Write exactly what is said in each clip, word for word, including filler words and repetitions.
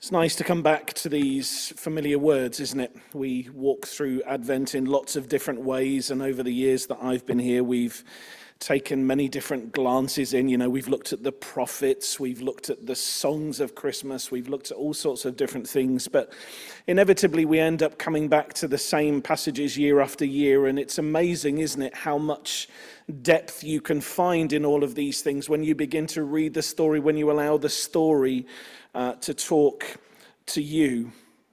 It's nice to come back to these familiar words, isn't it? We walk through Advent in lots of different ways, and over the years that I've been here, we've taken many different glances in. You know, we've looked at the prophets, we've looked at the songs of Christmas, we've looked at all sorts of different things, but inevitably we end up coming back to the same passages year after year, and it's amazing, isn't it, how much depth you can find in all of these things when you begin to read the story, when you allow the story uh, to talk to you.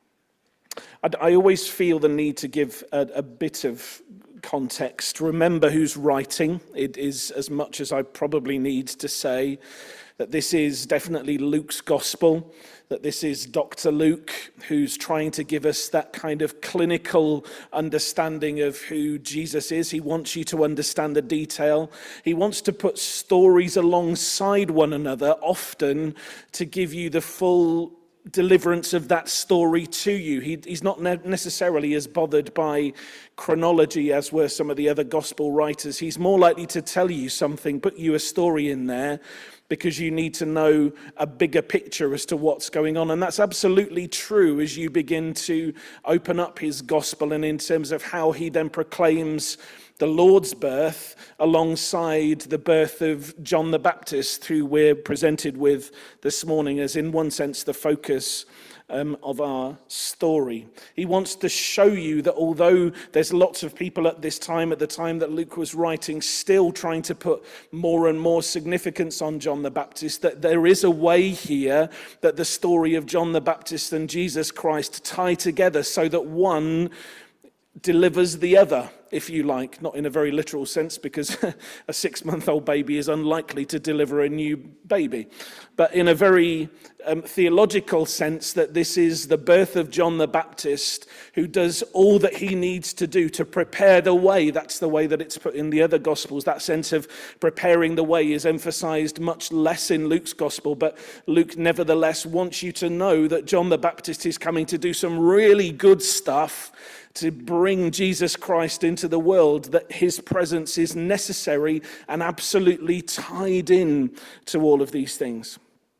I, I always feel the need to give a, a bit of context. Remember who's writing. It is as much as I probably need to say that this is definitely Luke's gospel, that this is Doctor Luke who's trying to give us that kind of clinical understanding of who Jesus is. He wants you to understand the detail. He wants to put stories alongside one another, often to give you the full deliverance of that story to you. He, he's not ne- necessarily as bothered by chronology as were some of the other gospel writers. He's more likely to tell you something, put you a story in there, because you need to know a bigger picture as to what's going on. And that's absolutely true as you begin to open up his gospel, and in terms of how he then proclaims the Lord's birth alongside the birth of John the Baptist, who we're presented with this morning as, in one sense, the focus um, of our story. He wants to show you that although there's lots of people at this time, at the time that Luke was writing, still trying to put more and more significance on John the Baptist, that there is a way here that the story of John the Baptist and Jesus Christ tie together so that one delivers the other, if you like, not in a very literal sense, because a six-month-old baby is unlikely to deliver a new baby, but in a very um, theological sense, that this is the birth of John the Baptist, who does all that he needs to do to prepare the way. That's the way that it's put in the other Gospels. That sense of preparing the way is emphasized much less in Luke's Gospel, but Luke nevertheless wants you to know that John the Baptist is coming to do some really good stuff to bring Jesus Christ into the world, that his presence is necessary and absolutely tied in to all of these things.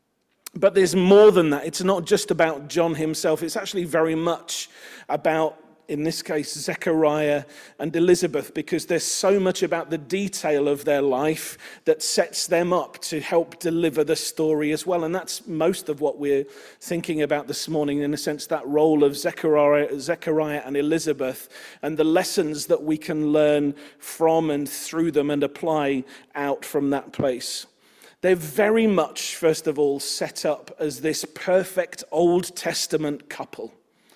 But there's more than that. It's not just about John himself. It's actually very much about, in this case, Zechariah and Elizabeth, because there's so much about the detail of their life that sets them up to help deliver the story as well. And that's most of what we're thinking about this morning, in a sense, that role of Zechariah, Zechariah and Elizabeth, and the lessons that we can learn from and through them and apply out from that place. They're very much, first of all, set up as this perfect Old Testament couple.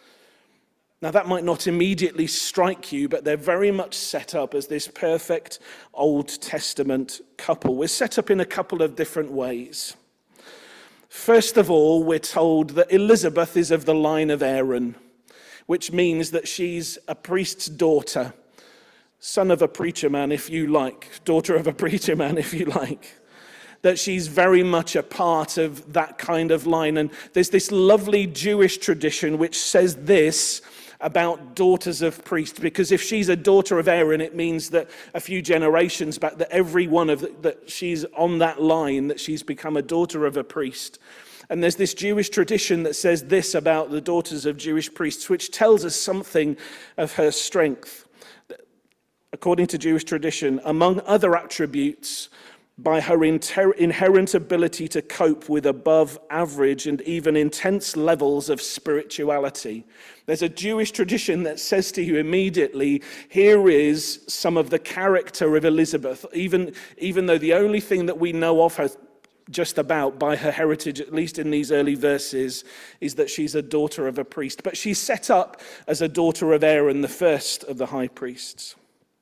Now, that might not immediately strike you, but they're very much set up as this perfect Old Testament couple. We're set up in a couple of different ways. First of all, we're told that Elizabeth is of the line of Aaron, which means that she's a priest's daughter, son of a preacher man, if you like, daughter of a preacher man, if you like. That she's very much a part of that kind of line. And there's this lovely Jewish tradition which says this about daughters of priests, because if she's a daughter of Aaron, it means that a few generations back, that every one of the, that she's on that line, that she's become a daughter of a priest. And there's this Jewish tradition that says this about the daughters of Jewish priests, which tells us something of her strength. According to Jewish tradition, among other attributes, by her inter- inherent ability to cope with above average and even intense levels of spirituality. There's a Jewish tradition that says to you immediately, here is some of the character of Elizabeth, even, even though the only thing that we know of her just about by her heritage, at least in these early verses, is that she's a daughter of a priest. But she's set up as a daughter of Aaron, the first of the high priests.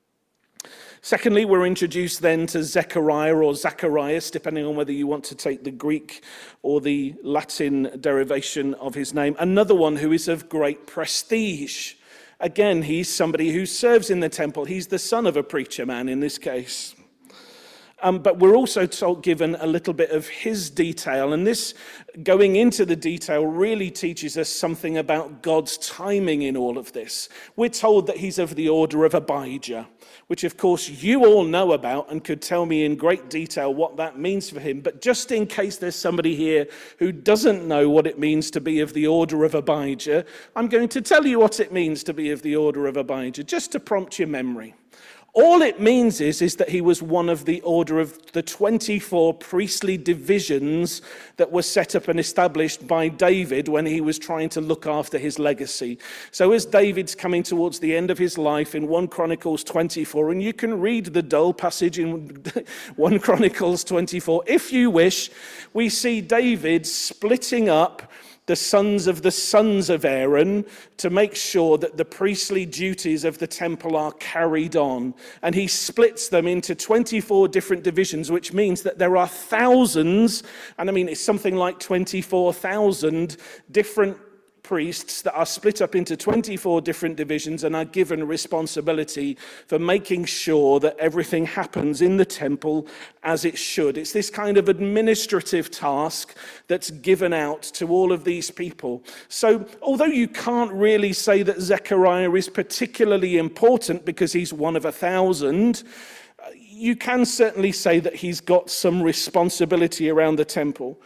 Secondly, we're introduced then to Zechariah or Zacharias, depending on whether you want to take the Greek or the Latin derivation of his name. Another one who is of great prestige. Again, he's somebody who serves in the temple. He's the son of a preacher man in this case. Um, but we're also told, given a little bit of his detail. And this, going into the detail, really teaches us something about God's timing in all of this. We're told that he's of the order of Abijah, which of course you all know about and could tell me in great detail what that means for him. But just in case there's somebody here who doesn't know what it means to be of the order of Abijah, I'm going to tell you what it means to be of the order of Abijah, just to prompt your memory. All it means is, is that he was one of the order of the twenty-four priestly divisions that were set up and established by David when he was trying to look after his legacy. So as David's coming towards the end of his life in First Chronicles twenty-four, and you can read the dull passage in First Chronicles twenty-four, if you wish, we see David splitting up the sons of the sons of Aaron to make sure that the priestly duties of the temple are carried on. And he splits them into twenty-four different divisions, which means that there are thousands, and I mean it's something like twenty-four thousand different priests that are split up into twenty-four different divisions and are given responsibility for making sure that everything happens in the temple as it should. It's this kind of administrative task that's given out to all of these people. So although you can't really say that Zechariah is particularly important because he's one of a thousand, you can certainly say that he's got some responsibility around the temple.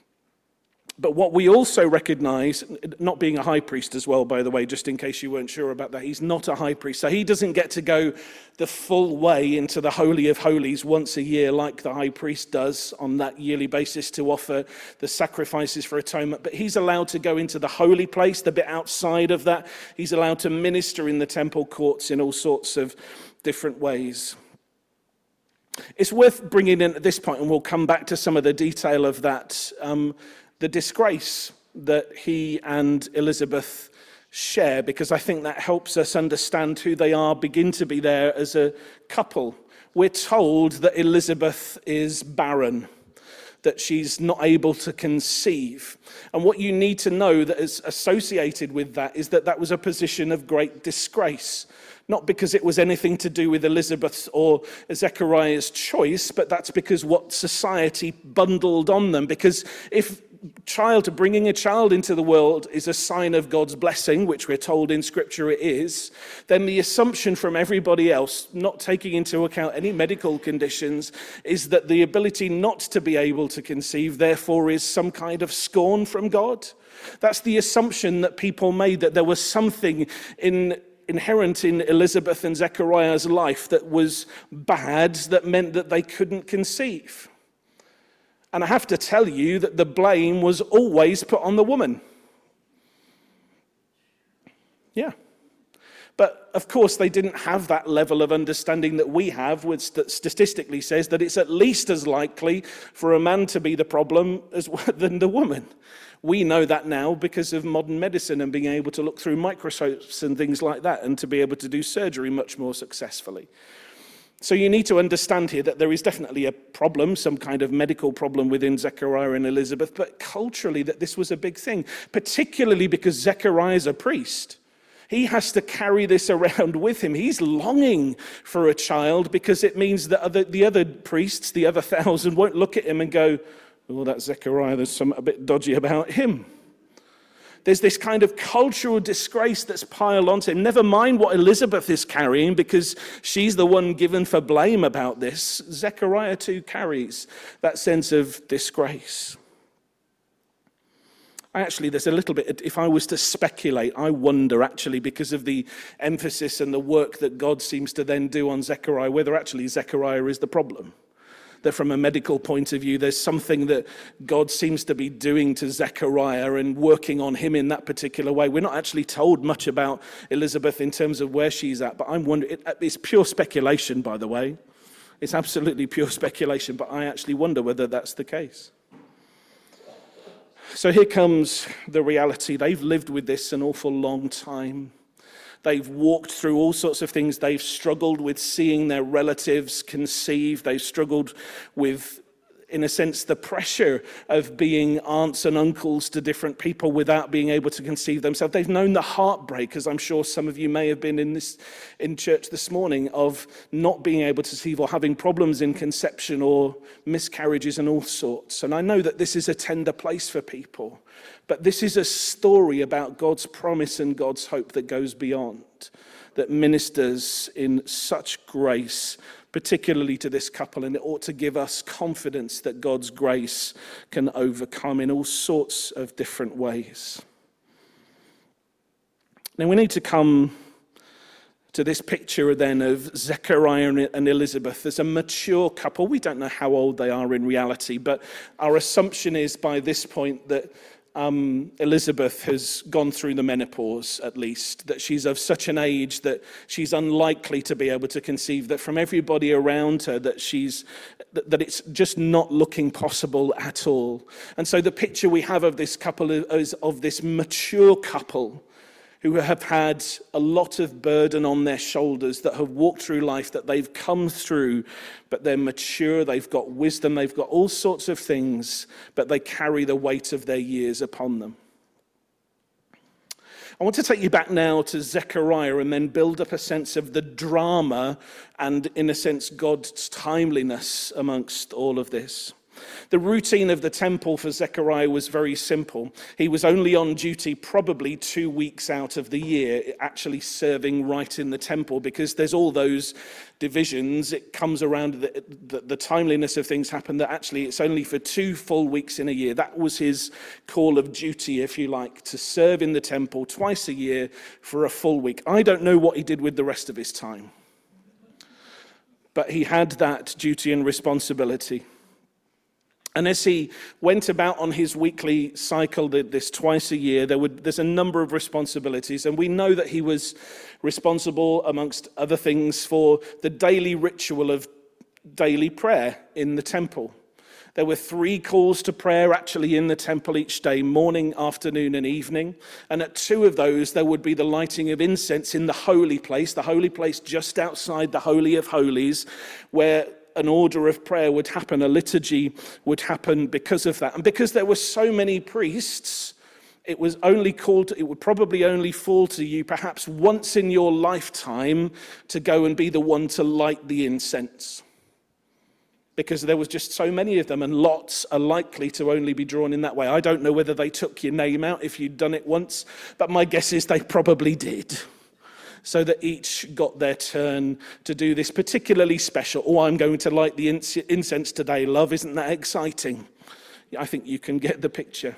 But what we also recognize, not being a high priest as well, by the way, just in case you weren't sure about that, he's not a high priest. So he doesn't get to go the full way into the Holy of Holies once a year like the high priest does on that yearly basis to offer the sacrifices for atonement. But he's allowed to go into the holy place, the bit outside of that. He's allowed to minister in the temple courts in all sorts of different ways. It's worth bringing in at this point, and we'll come back to some of the detail of that, um, the disgrace that he and Elizabeth share, because I think that helps us understand who they are, begin to be there as a couple. We're told that Elizabeth is barren, that she's not able to conceive. And what you need to know that is associated with that is that that was a position of great disgrace. Not because it was anything to do with Elizabeth's or Zechariah's choice, but that's because what society bundled on them. Because if child, bringing a child into the world is a sign of God's blessing, which we're told in Scripture it is, then the assumption from everybody else, not taking into account any medical conditions, is that the ability not to be able to conceive, therefore, is some kind of scorn from God. That's the assumption that people made, that there was something in inherent in Elizabeth and Zechariah's life that was bad, that meant that they couldn't conceive. And I have to tell you that the blame was always put on the woman. Yeah. But of course, they didn't have that level of understanding that we have, which that statistically says that it's at least as likely for a man to be the problem as than the woman. We know that now because of modern medicine and being able to look through microscopes and things like that, and to be able to do surgery much more successfully. So you need to understand here that there is definitely a problem, some kind of medical problem within Zechariah and Elizabeth, but culturally that this was a big thing, particularly because Zechariah is a priest. He has to carry this around with him. He's longing for a child because it means that other, the other priests, the other thousand, won't look at him and go, oh, that's Zechariah, there's something a bit dodgy about him. There's this kind of cultural disgrace that's piled onto him. Never mind what Elizabeth is carrying, because she's the one given for blame about this. Zechariah too carries that sense of disgrace. Actually, there's a little bit, if I was to speculate, I wonder actually, because of the emphasis and the work that God seems to then do on Zechariah, whether actually Zechariah is the problem. That from a medical point of view, there's something that God seems to be doing to Zechariah and working on him in that particular way. We're not actually told much about Elizabeth in terms of where she's at, but I'm wondering, it, it's pure speculation, by the way. It's absolutely pure speculation, but I actually wonder whether that's the case. So here comes the reality. They've lived with this an awful long time. They've walked through all sorts of things. They've struggled with seeing their relatives conceive. They've struggled with in a sense, the pressure of being aunts and uncles to different people without being able to conceive themselves. They've known the heartbreak, as I'm sure some of you may have been in this in church this morning, of not being able to conceive or having problems in conception or miscarriages and all sorts. And I know that this is a tender place for people, but this is a story about God's promise and God's hope that goes beyond, that ministers in such grace, particularly to this couple, and it ought to give us confidence that God's grace can overcome in all sorts of different ways. Now we need to come to this picture then of Zechariah and Elizabeth as a mature couple. We don't know how old they are in reality, but our assumption is by this point that Um, Elizabeth has gone through the menopause, at least, that she's of such an age that she's unlikely to be able to conceive, that from everybody around her that she's that it's just not looking possible at all. And so the picture we have of this couple is of this mature couple who have had a lot of burden on their shoulders, that have walked through life, that they've come through, but they're mature, they've got wisdom, they've got all sorts of things, but they carry the weight of their years upon them. I want to take you back now to Zechariah and then build up a sense of the drama and, in a sense, God's timeliness amongst all of this. The routine of the temple for Zechariah was very simple. He was only on duty probably two weeks out of the year, actually serving right in the temple, because there's all those divisions. It comes around, the, the, the timeliness of things happen, that actually it's only for two full weeks in a year. That was his call of duty, if you like, to serve in the temple twice a year for a full week. I don't know what he did with the rest of his time, but he had that duty and responsibility. And as he went about on his weekly cycle, this twice a year, there would, there's a number of responsibilities. And we know that he was responsible, amongst other things, for the daily ritual of daily prayer in the temple. There were three calls to prayer actually in the temple each day, morning, afternoon, and evening. And at two of those, there would be the lighting of incense in the holy place, the holy place just outside the Holy of Holies, where an order of prayer would happen, a liturgy would happen because of that. And because there were so many priests, it was only called, it would probably only fall to you perhaps once in your lifetime to go and be the one to light the incense. Because there was just so many of them, and lots are likely to only be drawn in that way. I don't know whether they took your name out if you'd done it once, but my guess is they probably did. So that each got their turn to do this particularly special. Oh, I'm going to light the incense today, love. Isn't that exciting? I think you can get the picture.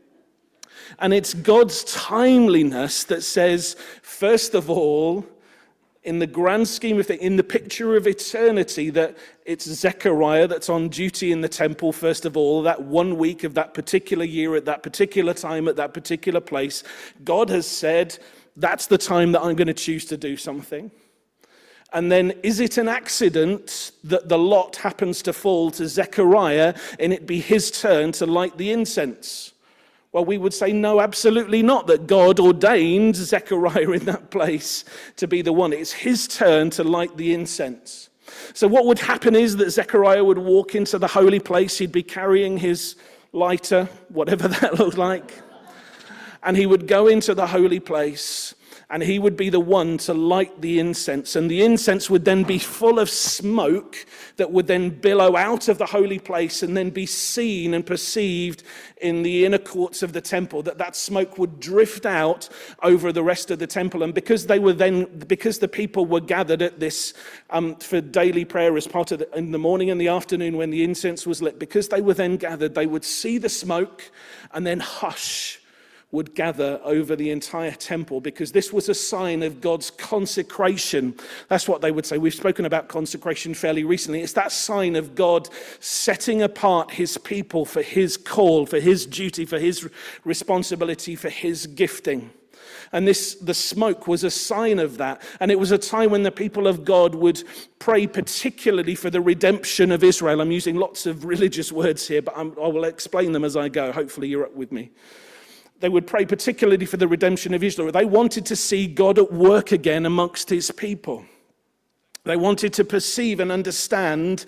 And it's God's timeliness that says, first of all, in the grand scheme of things, in the picture of eternity, that it's Zechariah that's on duty in the temple, first of all, that one week of that particular year, at that particular time, at that particular place. God has said, that's the time that I'm going to choose to do something. And then, is it an accident that the lot happens to fall to Zechariah and it be his turn to light the incense? Well, we would say no, absolutely not, that God ordained Zechariah in that place to be the one. It's his turn to light the incense. So what would happen is that Zechariah would walk into the holy place. He'd be carrying his lighter, whatever that looked like. And he would go into the holy place, and he would be the one to light the incense. And the incense would then be full of smoke that would then billow out of the holy place and then be seen and perceived in the inner courts of the temple. That that smoke would drift out over the rest of the temple. And because they were then, because the people were gathered at this um, for daily prayer as part of the, in the morning and the afternoon when the incense was lit, because they were then gathered, they would see the smoke, and then hush would gather over the entire temple, because this was a sign of God's consecration. That's what they would say. We've spoken about consecration fairly recently. It's that sign of God setting apart his people for his call, for his duty, for his responsibility, for his gifting. And this, the smoke was a sign of that. And it was a time when the people of God would pray particularly for the redemption of Israel. I'm using lots of religious words here, but I'm, I will explain them as I go. Hopefully you're up with me. They would pray particularly for the redemption of Israel. They wanted to see God at work again amongst his people. They wanted to perceive and understand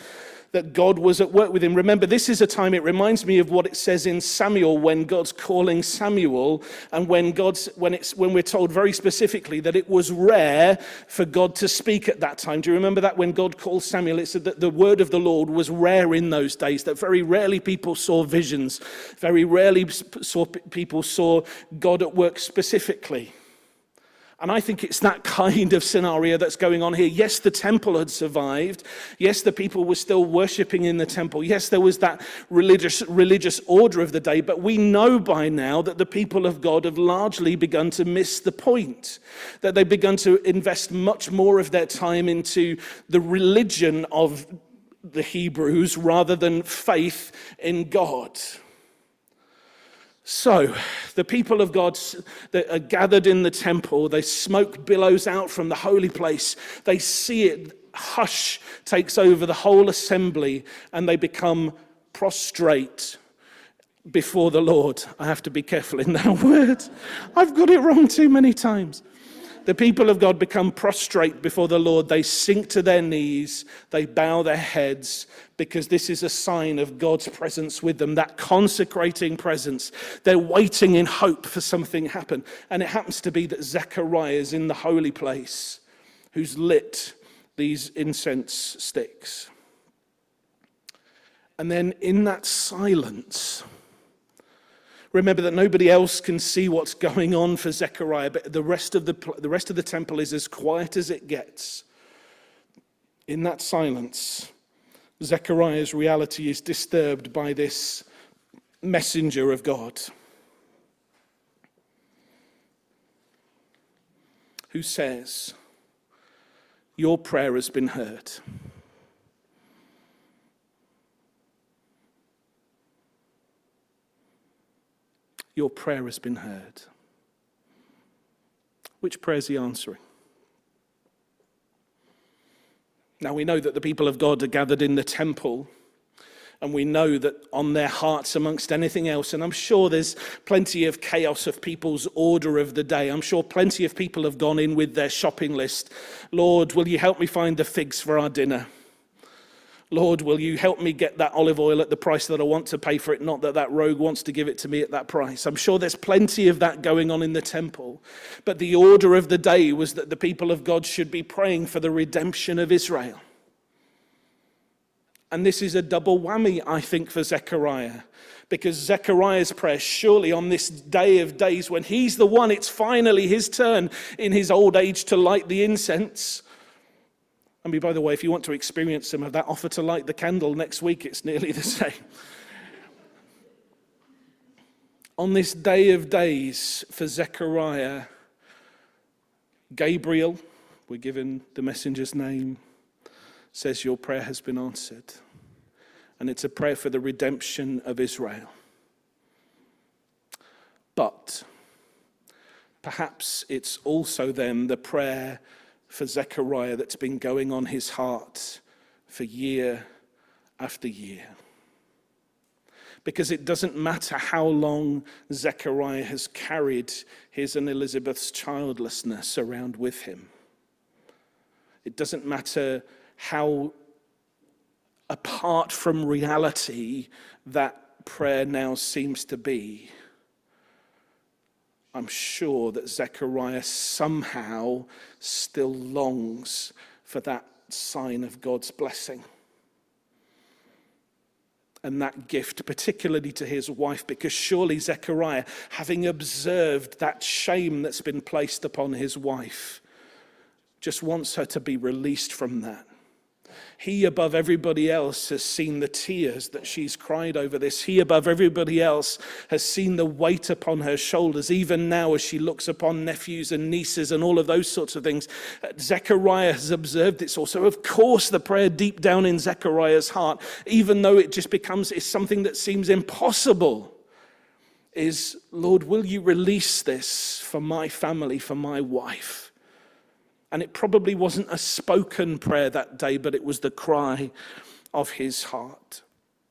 that God was at work with him. Remember, this is a time, it reminds me of what it says in Samuel when God's calling Samuel, and when God's when it's when we're told very specifically that it was rare for God to speak at that time. Do you remember that when God called Samuel, it said that the word of the Lord was rare in those days, that very rarely people saw visions, very rarely saw people saw God at work specifically. And I think it's that kind of scenario that's going on here. Yes, the temple had survived. Yes, the people were still worshipping in the temple. Yes, there was that religious religious order of the day. But we know by now that the people of God have largely begun to miss the point, that they've begun to invest much more of their time into the religion of the Hebrews rather than faith in God. So, the people of God that are gathered in the temple, they smoke billows out from the holy place. They see it, hush takes over the whole assembly, and they become prostrate before the Lord. I have to be careful in that word. I've got it wrong too many times. The people of God become prostrate before the Lord. They sink to their knees. They bow their heads, because this is a sign of God's presence with them, that consecrating presence. They're waiting in hope for something to happen. And it happens to be that Zechariah is in the holy place, who's lit these incense sticks. And then in that silence, remember that nobody else can see what's going on for Zechariah, but the rest of the, the rest of the temple is as quiet as it gets. In that silence, Zechariah's reality is disturbed by this messenger of God who says, "Your prayer has been heard." Your prayer has been heard. Which prayer is he answering? Now, we know that the people of God are gathered in the temple, and we know that on their hearts amongst anything else, and I'm sure there's plenty of chaos of people's order of the day. I'm sure plenty of people have gone in with their shopping list. Lord, will you help me find the figs for our dinner? Lord, will you help me get that olive oil at the price that I want to pay for it, not that that rogue wants to give it to me at that price. I'm sure there's plenty of that going on in the temple. But the order of the day was that the people of God should be praying for the redemption of Israel. And this is a double whammy, I think, for Zechariah. Because Zechariah's prayer, surely on this day of days, when he's the one, it's finally his turn in his old age to light the incense. I mean, by the way, if you want to experience some of that, offer to light the candle next week. It's nearly the same. On this day of days for Zechariah, Gabriel, we're given the messenger's name, says your prayer has been answered. And it's a prayer for the redemption of Israel. But perhaps it's also then the prayer for Zechariah that's been going on his heart for year after year. Because it doesn't matter how long Zechariah has carried his and Elizabeth's childlessness around with him. It doesn't matter how apart from reality that prayer now seems to be. I'm sure that Zechariah somehow still longs for that sign of God's blessing. And that gift, particularly to his wife, because surely Zechariah, having observed that shame that's been placed upon his wife, just wants her to be released from that. He, above everybody else, has seen the tears that she's cried over this. He, above everybody else, has seen the weight upon her shoulders, even now as she looks upon nephews and nieces and all of those sorts of things. Zechariah has observed this also. Of course, the prayer deep down in Zechariah's heart, even though it just becomes is something that seems impossible, is, Lord, will you release this for my family, for my wife? And it probably wasn't a spoken prayer that day, but it was the cry of his heart.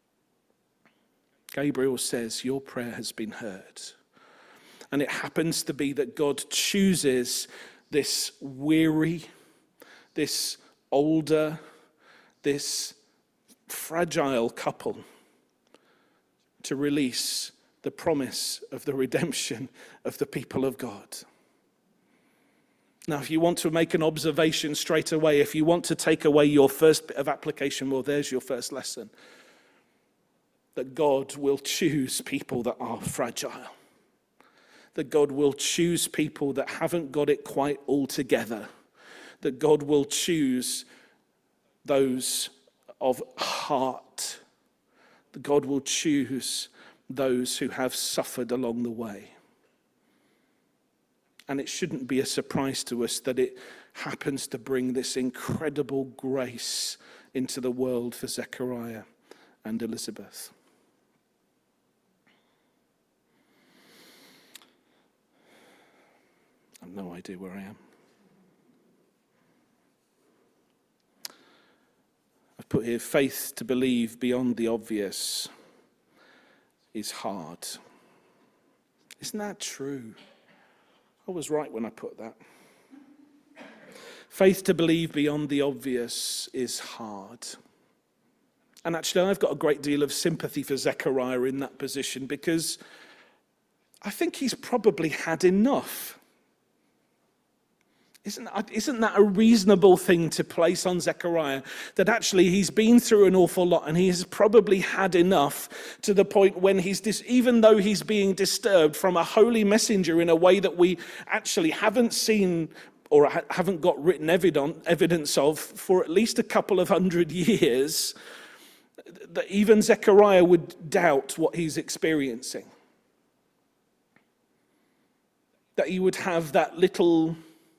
Gabriel says, your prayer has been heard. And it happens to be that God chooses this weary, this older, this fragile couple to release the promise of the redemption of the people of God. Now, if you want to make an observation straight away, if you want to take away your first bit of application, well, there's your first lesson. That God will choose people that are fragile. That God will choose people that haven't got it quite all together. That God will choose those of heart. That God will choose those who have suffered along the way. And it shouldn't be a surprise to us that it happens to bring this incredible grace into the world for Zechariah and Elizabeth. I've no idea where I am. I've put here, faith to believe beyond the obvious is hard. Isn't that true? I was right when I put that. Faith to believe beyond the obvious is hard. And actually, I've got a great deal of sympathy for Zechariah in that position, because I think he's probably had enough. Isn't, isn't that a reasonable thing to place on Zechariah? That actually he's been through an awful lot and he has probably had enough, to the point when he's, dis, even though he's being disturbed from a holy messenger in a way that we actually haven't seen or ha- haven't got written evidence, evidence of for at least a couple of hundred years, that even Zechariah would doubt what he's experiencing. That he would have that little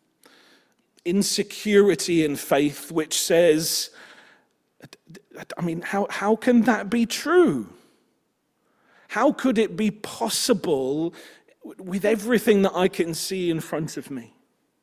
insecurity in faith which says, I mean, how, how can that be true? How could it be possible with everything that I can see in front of me?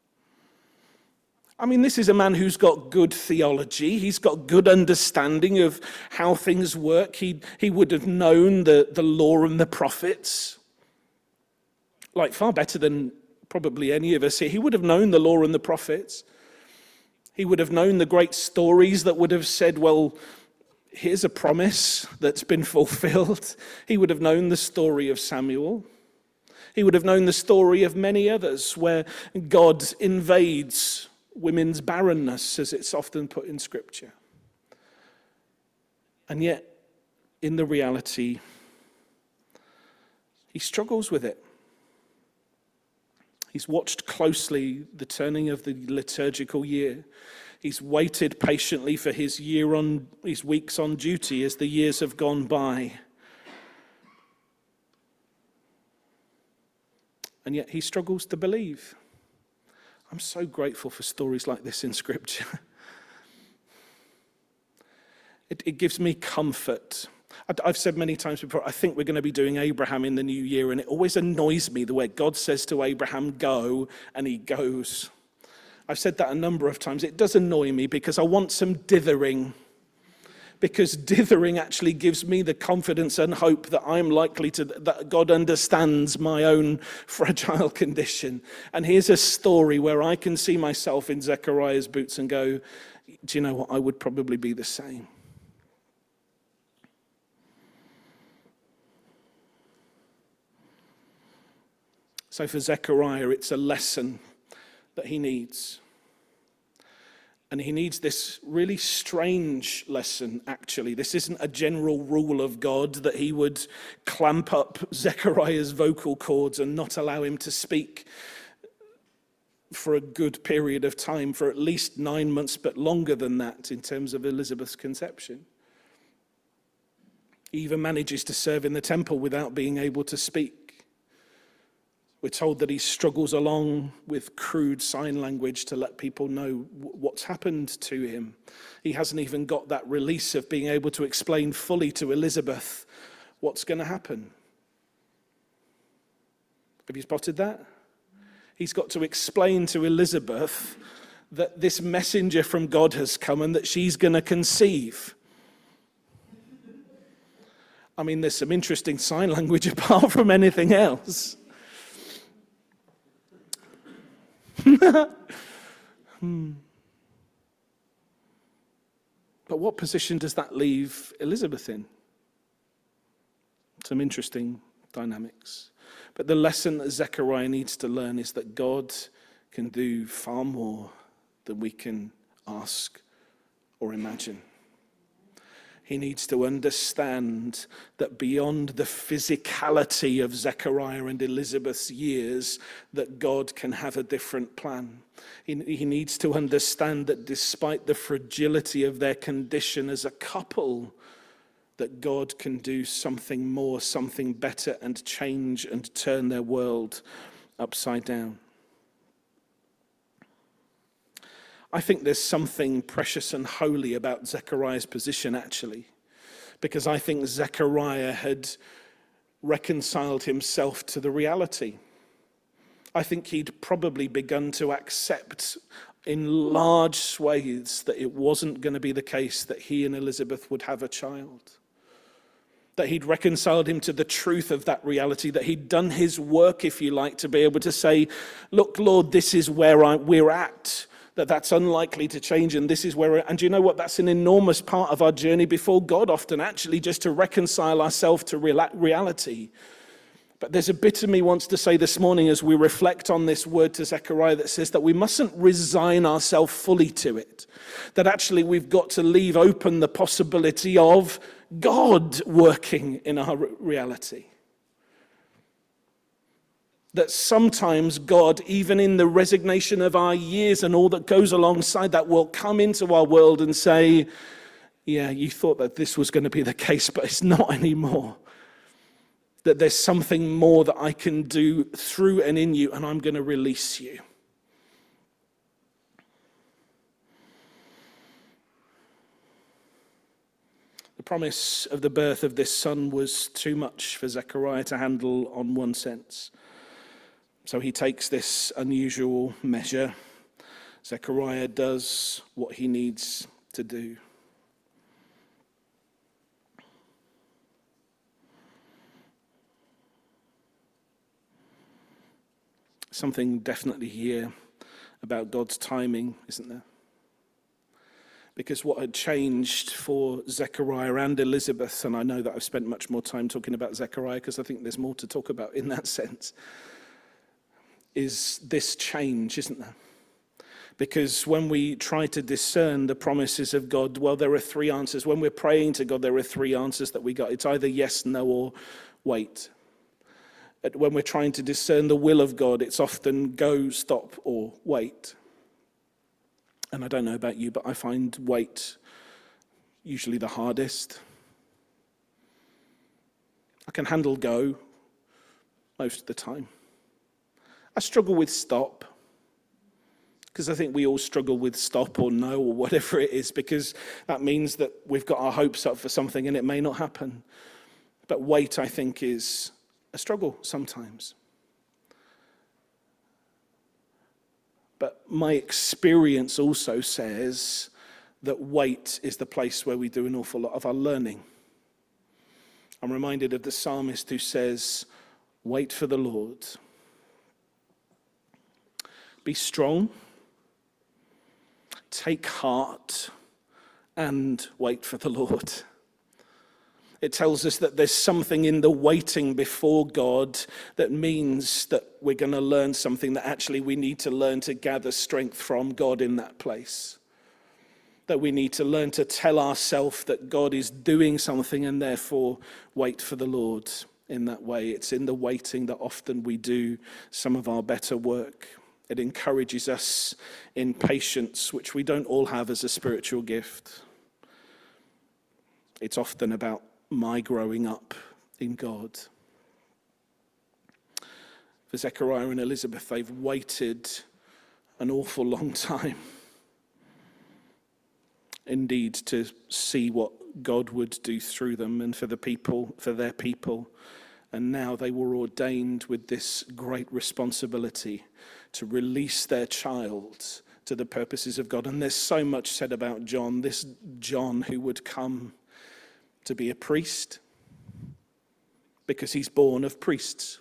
I mean, this is a man who's got good theology. He's got good understanding of how things work. He, he would have known the, the law and the prophets, like far better than probably any of us here. He would have known the law and the prophets. He would have known the great stories that would have said, well, here's a promise that's been fulfilled. He would have known the story of Samuel. He would have known the story of many others where God invades women's barrenness, as it's often put in Scripture. And yet, in the reality, he struggles with it. He's watched closely the turning of the liturgical year. He's waited patiently for his year on his weeks on duty as the years have gone by. And yet he struggles to believe. I'm so grateful for stories like this in Scripture. It, it gives me comfort. I've said many times before, I think we're going to be doing Abraham in the new year, and it always annoys me the way God says to Abraham, go, and he goes. I've said that a number of times. It does annoy me because I want some dithering, because dithering actually gives me the confidence and hope that I'm likely to, that God understands my own fragile condition. And here's a story where I can see myself in Zechariah's boots and go, do you know what, I would probably be the same. So for Zechariah, it's a lesson that he needs. And he needs this really strange lesson, actually. This isn't a general rule of God that he would clamp up Zechariah's vocal cords and not allow him to speak for a good period of time, for at least nine months, but longer than that in terms of Elizabeth's conception. He even manages to serve in the temple without being able to speak. We're told that he struggles along with crude sign language to let people know what's happened to him. He hasn't even got that release of being able to explain fully to Elizabeth what's going to happen. Have you spotted that? He's got to explain to Elizabeth that this messenger from God has come and that she's going to conceive. I mean, there's some interesting sign language apart from anything else. hmm. But what position does that leave Elizabeth in? Some interesting dynamics. But the lesson that Zechariah needs to learn is that God can do far more than we can ask or imagine. He needs to understand that beyond the physicality of Zechariah and Elizabeth's years, that God can have a different plan. He, he needs to understand that despite the fragility of their condition as a couple, that God can do something more, something better, and change and turn their world upside down. I think there's something precious and holy about Zechariah's position, actually, because I think Zechariah had reconciled himself to the reality. I think he'd probably begun to accept in large swathes that it wasn't going to be the case that he and Elizabeth would have a child. That he'd reconciled him to the truth of that reality, that he'd done his work, if you like, to be able to say, look, Lord, this is where I, we're at. That that's unlikely to change, and this is where, and you know what, that's an enormous part of our journey before God often, actually, just to reconcile ourselves to reality. But there's a bit of me wants to say this morning as we reflect on this word to Zechariah that says that we mustn't resign ourselves fully to it. That actually we've got to leave open the possibility of God working in our reality. That sometimes God, even in the resignation of our years and all that goes alongside that, will come into our world and say, yeah, you thought that this was going to be the case, but it's not anymore. That there's something more that I can do through and in you, and I'm going to release you. The promise of the birth of this son was too much for Zechariah to handle on one sense. So he takes this unusual measure. Zechariah does what he needs to do. Something definitely here about God's timing, isn't there? Because what had changed for Zechariah and Elizabeth, and I know that I've spent much more time talking about Zechariah because I think there's more to talk about in that sense, is this change, isn't there? Because when we try to discern the promises of God, well, there are three answers. When we're praying to God, there are three answers that we got. It's either yes, no, or wait. When we're trying to discern the will of God, it's often go, stop, or wait. And I don't know about you, but I find wait usually the hardest. I can handle go most of the time. I struggle with stop, because I think we all struggle with stop or no or whatever it is, because that means that we've got our hopes up for something and it may not happen. But wait, I think, is a struggle sometimes. But my experience also says that wait is the place where we do an awful lot of our learning. I'm reminded of the psalmist who says, wait for the Lord. Be strong, take heart, and wait for the Lord. It tells us that there's something in the waiting before God that means that we're going to learn something that actually we need to learn to gather strength from God in that place. That we need to learn to tell ourselves that God is doing something and therefore wait for the Lord in that way. It's in the waiting that often we do some of our better work. It encourages us in patience, which we don't all have as a spiritual gift. It's often about my growing up in God. For Zechariah and Elizabeth, they've waited an awful long time, indeed, to see what God would do through them and for the people, for their people. And now they were ordained with this great responsibility to release their child to the purposes of God. And there's so much said about John, this John who would come to be a priest because he's born of priests.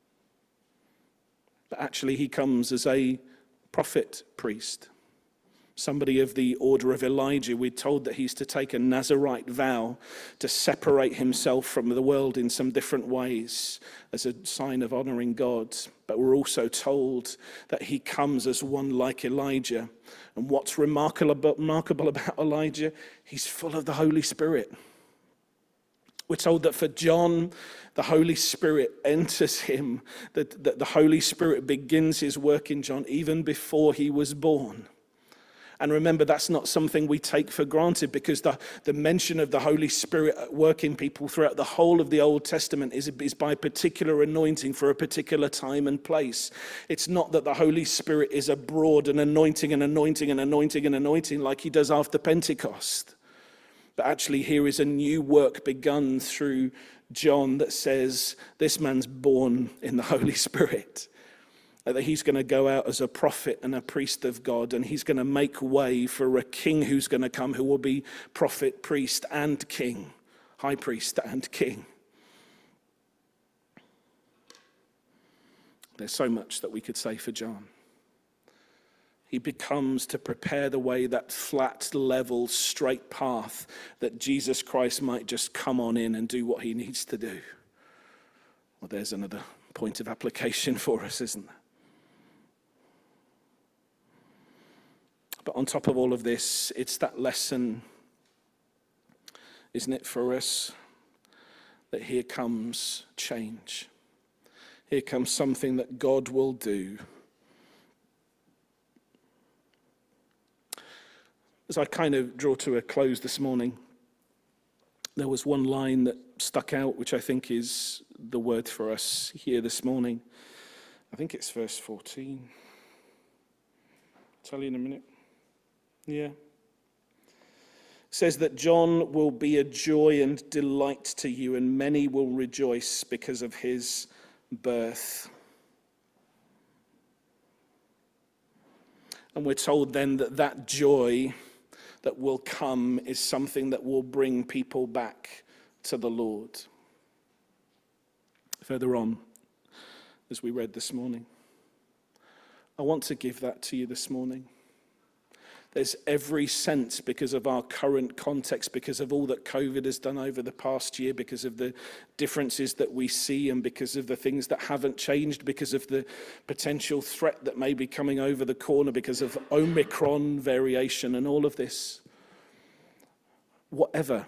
But actually he comes as a prophet priest Somebody of the order of Elijah, we're told that he's to take a Nazirite vow to separate himself from the world in some different ways as a sign of honoring God. But we're also told that he comes as one like Elijah. And what's remarkable, remarkable about Elijah, he's full of the Holy Spirit. We're told that for John, the Holy Spirit enters him, that, that the Holy Spirit begins his work in John even before he was born. And remember, that's not something we take for granted, because the, the mention of the Holy Spirit at work in people throughout the whole of the Old Testament is, is by particular anointing for a particular time and place. It's not that the Holy Spirit is abroad and anointing and anointing and anointing and anointing like he does after Pentecost. But actually here is a new work begun through John that says this man's born in the Holy Spirit. That he's going to go out as a prophet and a priest of God, and he's going to make way for a king who's going to come, who will be prophet, priest, and king, high priest and king. There's so much that we could say for John. He becomes to prepare the way, that flat, level, straight path that Jesus Christ might just come on in and do what he needs to do. Well, there's another point of application for us, isn't there? But on top of all of this, it's that lesson, isn't it, for us, that here comes change. Here comes something that God will do. As I kind of draw to a close this morning, there was one line that stuck out, which I think is the word for us here this morning. I think it's verse fourteen. I'll tell you in a minute. Yeah. It says that John will be a joy and delight to you, and many will rejoice because of his birth. And we're told then that that joy that will come is something that will bring people back to the Lord. Further on, as we read this morning, I want to give that to you this morning. There's every sense, because of our current context, because of all that COVID has done over the past year, because of the differences that we see, and because of the things that haven't changed, because of the potential threat that may be coming over the corner, because of Omicron variation and all of this. Whatever.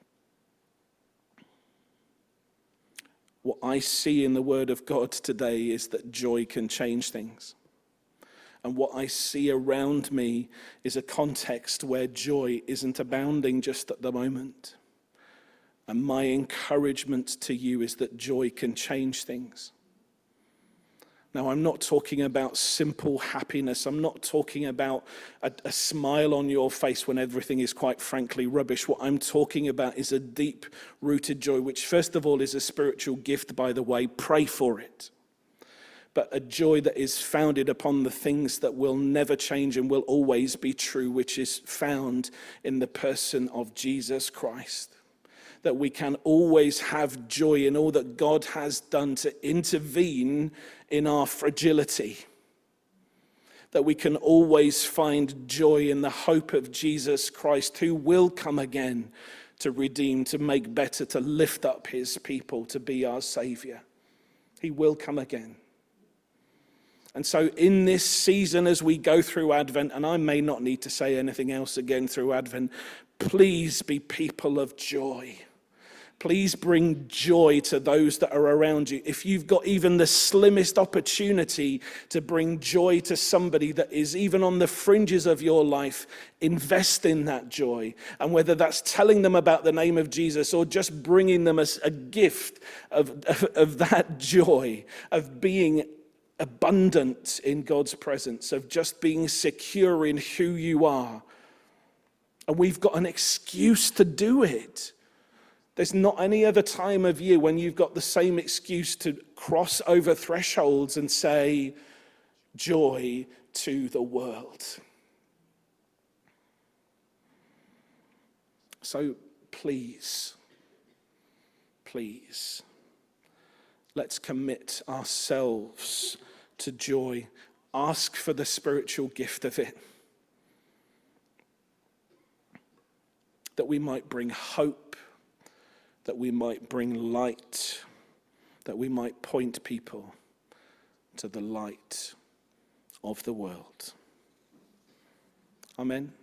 What I see in the Word of God today is that joy can change things. And what I see around me is a context where joy isn't abounding just at the moment. And my encouragement to you is that joy can change things. Now, I'm not talking about simple happiness. I'm not talking about a, a smile on your face when everything is quite frankly rubbish. What I'm talking about is a deep-rooted joy, which first of all is a spiritual gift, by the way. Pray for it. But a joy that is founded upon the things that will never change and will always be true, which is found in the person of Jesus Christ. That we can always have joy in all that God has done to intervene in our fragility. That we can always find joy in the hope of Jesus Christ, who will come again to redeem, to make better, to lift up his people, to be our Savior. He will come again. And so in this season, as we go through Advent, and I may not need to say anything else again through Advent, please be people of joy. Please bring joy to those that are around you. If you've got even the slimmest opportunity to bring joy to somebody that is even on the fringes of your life, invest in that joy. And whether that's telling them about the name of Jesus or just bringing them a, a gift of, of, of that joy, of being abundant in God's presence, of just being secure in who you are. And we've got an excuse to do it. There's not any other time of year when you've got the same excuse to cross over thresholds and say, joy to the world. So please, please, let's commit ourselves to joy. Ask for the spiritual gift of it. that we might bring hope, that we might bring light, that we might point people to the light of the world. Amen.